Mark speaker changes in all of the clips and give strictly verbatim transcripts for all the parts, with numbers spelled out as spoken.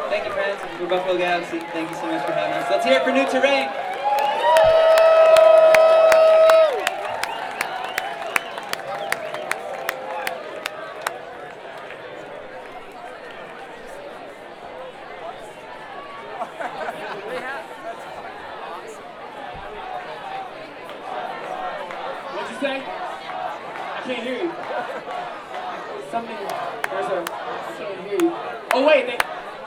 Speaker 1: Thank you, friends. We're Buffalo Galaxy. Thank you so much for having us. Let's hear it for New Terrain.
Speaker 2: What'd you say? I can't hear you. Something, there's a, I can't hear you. Oh wait, they,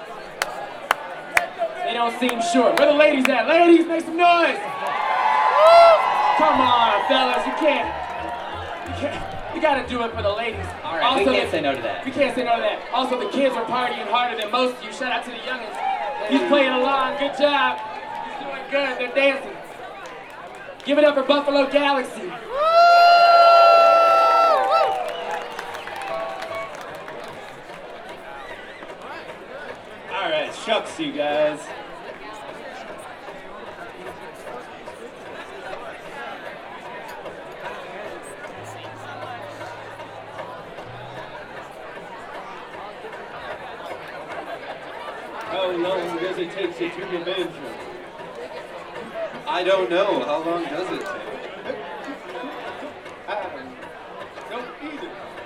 Speaker 2: they don't seem sure. Where the ladies at? Ladies, make some noise! Come on, fellas, you can't, you can't, you gotta do it for the ladies.
Speaker 1: All right, we
Speaker 2: Also,
Speaker 1: can't
Speaker 2: the-
Speaker 1: say no to that.
Speaker 2: We can't say no to that. Also, the kids are partying harder than most of you. Shout out to the youngins. He's playing along, good job. He's doing good, they're dancing. Give it up for Buffalo Galaxy.
Speaker 3: All right, shucks, you guys. How long does it take to tune a banjo?
Speaker 4: I don't know. How long does it take?